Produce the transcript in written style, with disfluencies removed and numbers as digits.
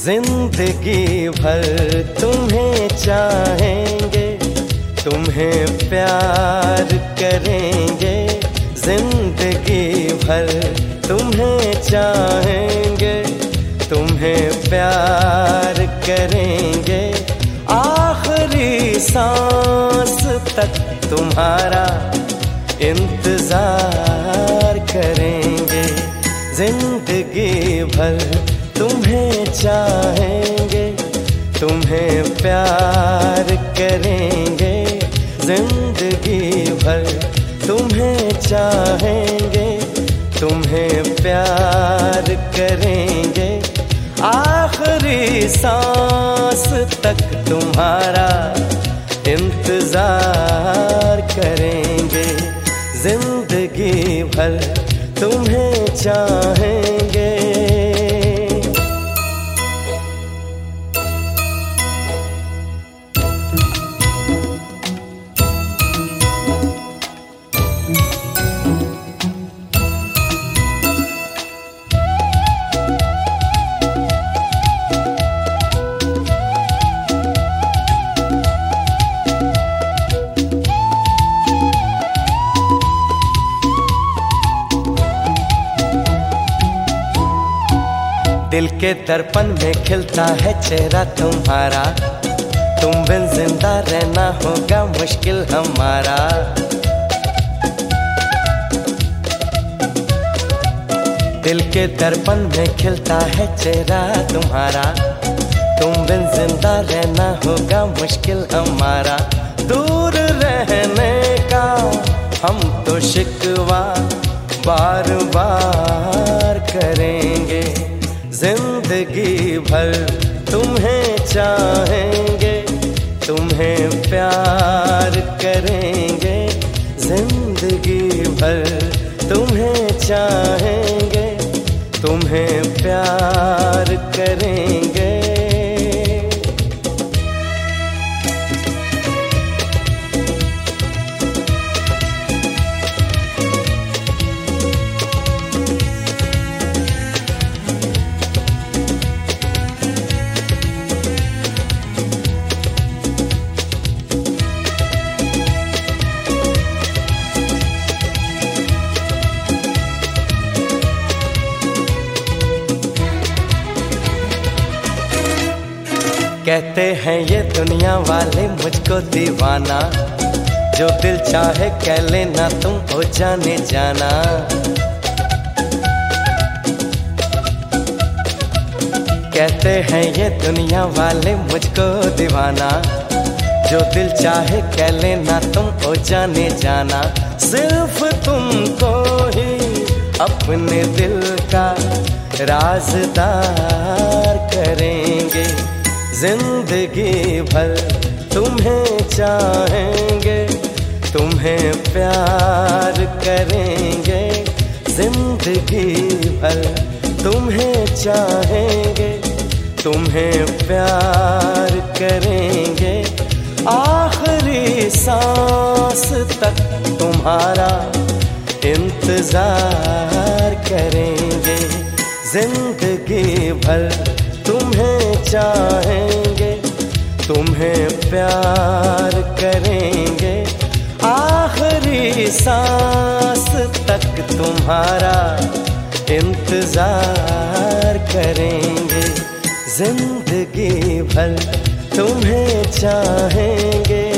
जिंदगी भर तुम्हें चाहेंगे, तुम्हें प्यार करेंगे। जिंदगी भर तुम्हें चाहेंगे, तुम्हें प्यार करेंगे। आखिरी सांस तक तुम्हारा इंतजार करेंगे। जिंदगी भर तुम्हें चाहेंगे, तुम्हें प्यार करेंगे। जिंदगी भर तुम्हें चाहेंगे, तुम्हें प्यार करेंगे। आखिरी सांस तक तुम्हारा इंतजार करेंगे। जिंदगी भर तुम्हें चाहेंगे। दिल के दर्पण में खिलता है चेहरा तुम्हारा, तुम बिन जिंदा रहना होगा मुश्किल हमारा। दिल के दर्पण में खिलता है चेहरा तुम्हारा, तुम बिन जिंदा रहना होगा मुश्किल हमारा। दूर रहने का हम तो शिकवा बार बार करेंगे। जिंदगी भर तुम्हें चाहेंगे, तुम्हें प्यार करेंगे। जिंदगी भर तुम्हें चाहेंगे, तुम्हें प्यार करेंगे। कहते हैं ये दुनिया वाले मुझको दीवाना, जो दिल चाहे कह लेना तुम हो जाने जाना। कहते हैं ये दुनिया वाले मुझको दीवाना, जो दिल चाहे कह लेना तुम हो जाने जाना। सिर्फ तुमको ही अपने दिल का राज़दार करेंगे। जिंदगी भर तुम्हें चाहेंगे, तुम्हें प्यार करेंगे। जिंदगी भर तुम्हें चाहेंगे, तुम्हें प्यार करेंगे। आखिरी सांस तक तुम्हारा इंतजार करेंगे। जिंदगी भर तुम्हें चाहेंगे, तुम्हें प्यार करेंगे। आखिरी सांस तक तुम्हारा इंतजार करेंगे। जिंदगी भर तुम्हें चाहेंगे।